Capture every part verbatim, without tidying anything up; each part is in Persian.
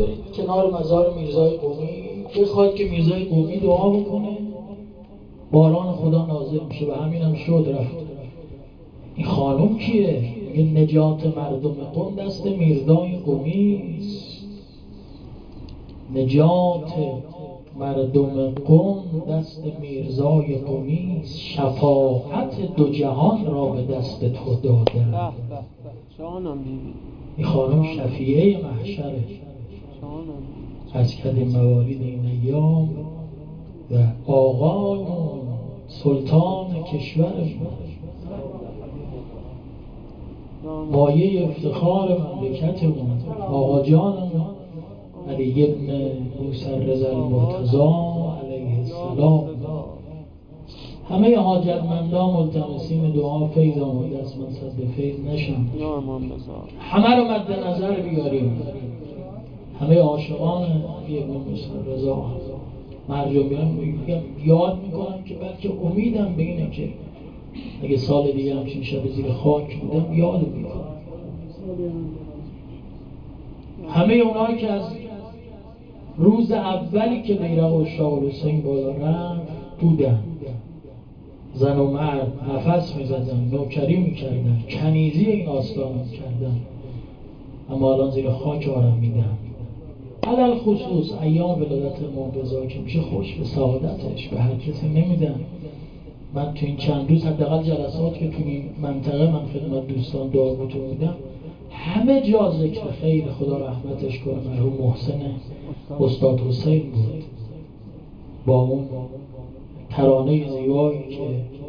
برید کنار مزار میرزای قمی، بخواد که میرزای قمی دعا بکنه، باران خدا نازل میشه. و همین هم شد رفت. این خانم کیه؟ میگه نجات مردم قم دست میرزای قمی است. نجات مردم قم دست میرزای قمی است. شفاعت دو جهان را به دست تو دادم. این خانم شفیعه محشره. از کدیم موالید این ایام و آقایون سلطان کشورمون، مایه افتخار مملکتمون، آقا جانمون علی ابن موسی المرتضی علیه السلام. همه حاجتمندان ملتمسین دعا فیض آمده است، من صد فیض نشم. همه رو مد نظر بیاریم. همه عاشقان علی ابن موسی رضا مرجو میرم یاد میکنم که بلکه امیدم به اینه که اگه سال دیگه همچین شب زیر خاک بودم یاد میکنم همه اونایی که از روز اولی که بیرق اشراق الحسین بالا رفت بودن، زن و مرد نفس میزدن، نوکری میکردن، کنیزی این آستان میکردن، اما الان زیر خاک آرم میدن. علل خصوص ایام ولادت معجزه که میشه خوش به سعادتش به هر کسی نمیدن. من تو این چند روز حداقل جلسات که تو این منطقه من خدمت دوستان دعا بودم، همه جا ذکر خیر خدا رحمتش کنه مرحوم محسن استاد حسین بود، با اون ترانه زیبایی که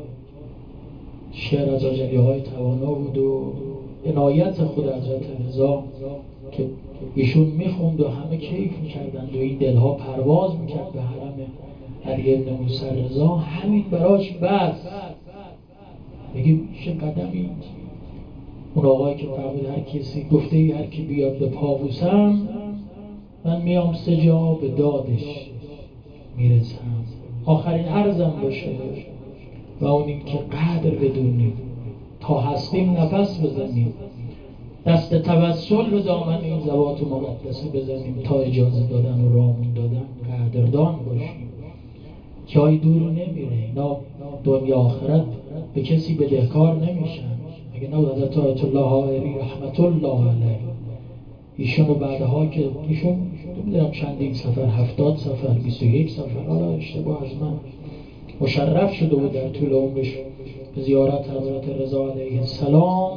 شعر از آجلی های توانا بود و عنایت خود حضرت رضا که ایشون میخوند و همه کیف میکردند و این دلها پرواز میکرد به حرم علی ابن موسی رضا. همین براش بس بگیم چه قدمی. اون آقایی که فرمود هر کسی گفته ای هر کی بیاد به پاووسم من میام سه جا به دادش میرسم. آخرین عرضم باشه و اون این که قدر بدونیم تا هستیم نفس بزنیم، دست توسل به دامن این ذوات مقدسه بزنیم تا اجازه دادن و رامون دادن قدردان باشیم. جای دور نمیره. اینا دنیا آخرت به کسی بدهکار نمیشن. اگه نه حضرت آیت الله حائری رحمت الله علیه ایشون و بعدها که ایشون نمیدونم چندین سفر، هفتاد سفر، بیست و یک سفر، حالا اشتباه از من، مشرف شده بود در طول عمرش به زیارت حضرت رضا علیه السلام.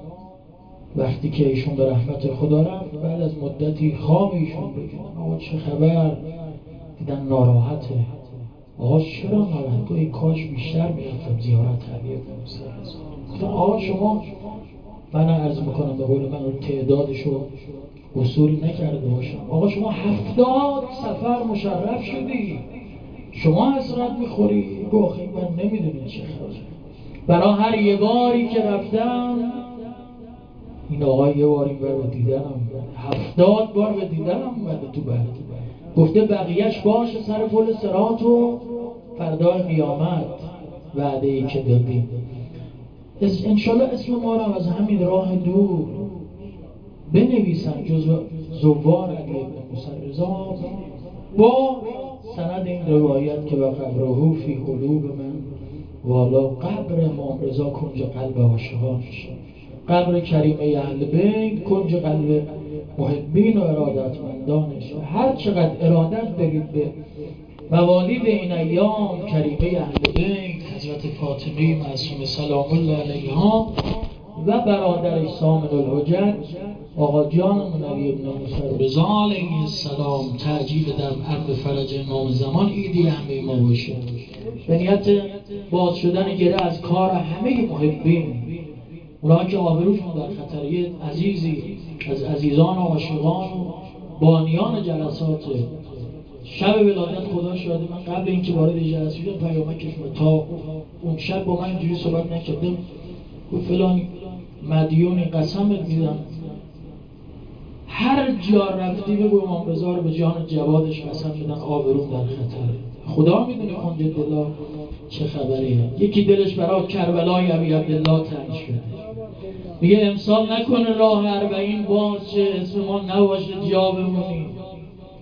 وقتی که ایشون به رحمت خدا رفت، بعد از مدتی خواب ایشون بگیدن آقا چه خبر؟ دیدن ناراحته. آقا چرا ناراحت؟ گوی کاش بیشتر میرفتم زیارت علی ابن موسی رضا. گفتن آقا شما، من عرض میکنم به قول من تعدادشو وصول نکرده باشم، آقا شما هفتاد سفر مشرف شدی، شما حسرت میخوری؟ گفت من نمیدونی چه خبره. برای هر یه باری که رفتم این آقا یه بار این بر به دیدنم، هفتاد بار به دیدنم اومده تو برد. گفته بقیهش باشه سر پل صراط و فردا قیامت وعده ای که دادیم. انشالله اسم ما رو از همین راه دور بنویسن جزو زوار علی ابن موسی رضا با سند این روایت که و قبره فی قلوب من والا قبر امام رضا کنج قلب عاشقانش، قبر کریمه اهل بیت کنج قلب محبین و ارادتمندانش. هر چقدر ارادت دارید به موالید این ایام کریمه اهل بیت حضرت فاطمه معصومه سلام الله علیها و برادرش سامن الحجت آقا جانمون علی ابن موسی رضا علیه السلام، تعجیل در عرض فرج امام زمان ایدی همه ما باشه. به نیت باز شدن گره از کار همه محبین، اونها که آبروشون در خطریه، عزیزی از عزیزان و عاشقان و بانیان جلسات شب ولادت خدا شاهده، من قبل اینکه وارد جلسه شدم پیامکش بود، تا اون شب با من اینجوری صحبت نکردم، گفت فلانی مدیونی قسمت میدم هر جا رفتی بگو امام رضا رو به جان جوادش قسم میدن آبروم در خطره. خدا میدونه کنج دلا چه خبریه. یکی دلش برای کربلای ابی عبدالله تنگ شده، میگه امسال نکنه راه اربعین باز چه اسم ما نباشه جا بمونیم.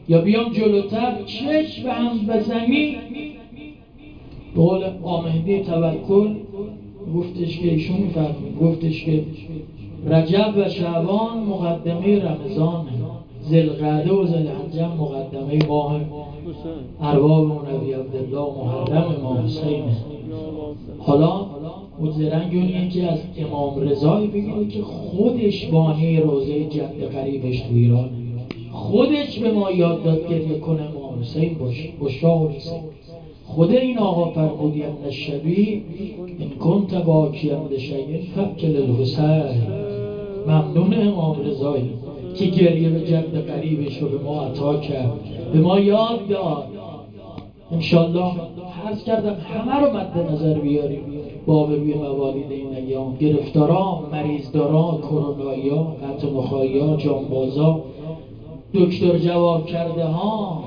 یا بیام جلوتر چشم هم بزنی. به قول آمهدی توکل گفتش که ایشون میفرمید، گفتش که رجب و شعبان مقدمه رمضانه، ذوالقعده و ذوالحجه مقدمه ماه ارباب نبی عبدالله محرم امام حسینه. حالا اون زرنگونیه که از امام رضایی بگیره که خودش بانی روزه جد قریبش تو ایرانه، خودش به ما یاد داد گریه کنه امام حسین باشه، بشرا حسین. خود این آقا فرمودی ان الشبیه ان کنت باکیا لشیء فابکی للحسین. ممنون امام رضایی که گریه به جد قریبش رو به ما عطا کرد، به ما یاد داد. انشالله عرض کردم همه رو مد نظر بیاریم با روی موالید این ایام، گرفتاران، مریضداران، کرونایی‌ها، قطع نخاعی‌ها، جانبازا، دکتر جواب کرده ها،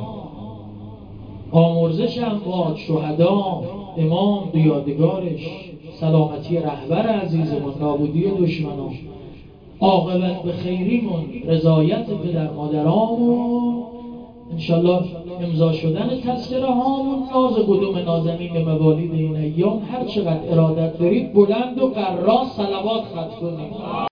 آمرزش اموات، شهدا، امام دو یادگارش، سلامتی رهبر عزیزمون، نابودی دشمنان، عاقبت به خیریمون، رضایت پدر مادرامون، انشالله امضا شدن تذکره هامون، ناز قدوم نازنین به موالید این ایام. هر چقدر ارادت دارید بلند و قرار صلوات خط کنید.